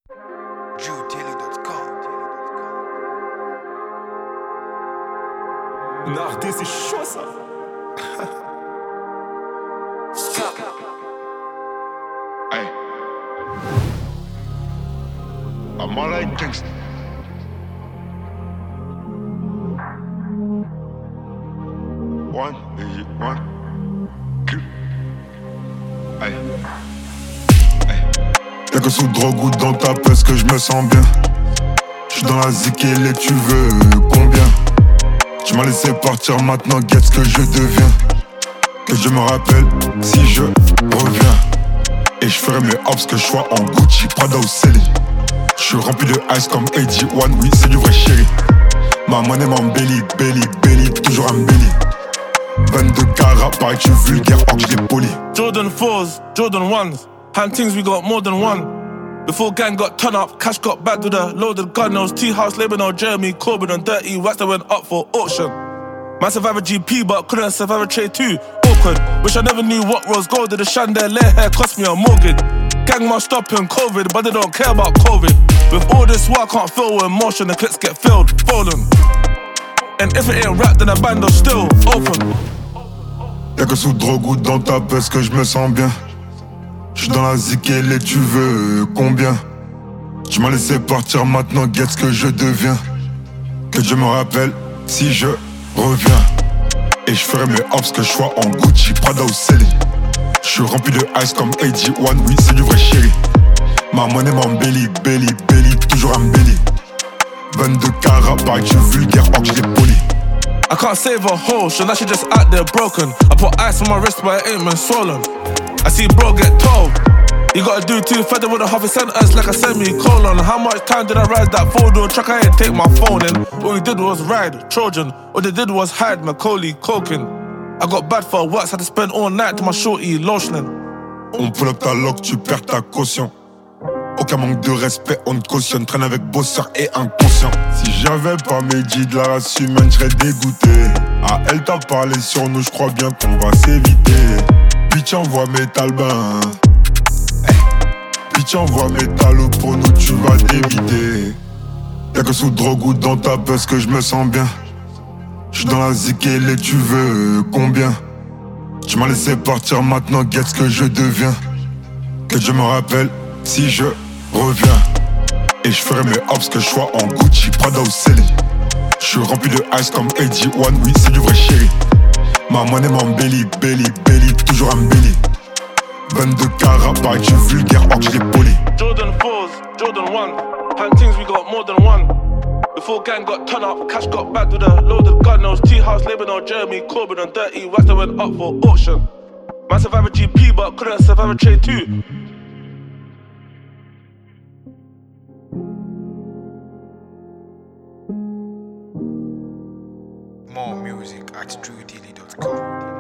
Nardé, c'est chaud ça. Hey. I'm all like gangsta. One, two. Hey. Y'a que sous drogue ou dans ta peste que je me sens bien. J'suis dans la zik et les tu veux combien? Tu m'as laissé partir maintenant, guette ce que je deviens. Que je me rappelle si je reviens. Et je ferai mes hops que je sois en Gucci, Prada ou Celine. J'suis rempli de ice comme AG1, oui c'est du vrai chéri. Ma monnaie m'embellit, belly, toujours un belly. 22 carats, pareil que tu es vulgaire, or que je l'ai poli. Jordan 4s, Jordan 1s. Hand things we got more than one. Before gang got turn up, cash got back with a loaded gun. There was T-House, Lebanon, Jeremy, Corbyn and Dirty Wax that went up for auction. Man survived a GP but couldn't survive a trade too. Awkward, wish I never knew what rose gold. Did the chandelier hair cost me a mortgage. Gang must stop in COVID, but they don't care about COVID. With all this war I can't feel emotion, the clips get filled, fallen. And if it ain't rap then the band is still open. Y'a que sous drogue ou dans ta peste que je me sens bien. J'suis dans la zik et les tu veux combien? Tu m'as laissé partir maintenant, guette ce que je deviens. Que je me rappelle si je reviens. Et je ferai mes hops que je sois en Gucci, Prada ou Celine. J'suis rempli de ice comme AG1, oui c'est du vrai chéri. Ma monnaie m'embellit, belly, toujours un belly. 22 carats, pareil que tu es vulgaire, or que je l'ai poli. I can't save a hoe, so now she just out there broken. I put ice on my wrist but it ain't been swollen. I see bro get told, you gotta do two further with a half a sentence like a semicolon. How much time did I ride that 4-door truck? I ain't take my phone in. All we did was ride, Trojan. All they did was hide, Macaulay, coking. I got bad for work, so had to spend all night to my shorty lotioning. On pull up ta loque, tu perds ta caution. Aucun manque de respect, on te cautionne. Traîne avec bosseur et inconscient. Si j'avais pas Mehdi de la race humaine, j'serais dégoûté. Ah, elle t'a parlé sur nous, j'crois bien qu'on va s'éviter. Bitch envoie métal ben. Bitch envoie métal pour nous, tu vas t'éviter. Y'a que sous drogue ou dans ta peste que je me sens bien. J'suis dans la zik et les tu veux combien? Tu m'as laissé partir maintenant, guette ce que je deviens. Que je me rappelle si je reviens. Et je ferai mes hops que je sois en Gucci, Prada ou Celine. J'suis rempli de ice comme AG1, oui c'est du vrai chéri. Ma monnaie m'embellit, belly, toujours un belly. 22 carats, pareil que tu es vulgaire, or que je l'ai poli. Jordan 4s, Jordan 1. Hand things we got more than one. Before gang got turn up, cash got back with a loaded gun. There was T-House, Lebanon, Jeremy, Corbyn and Dirty Wax that went up for auction. Man survived a GP but couldn't survive a trade too. More music at DrewDilly.com.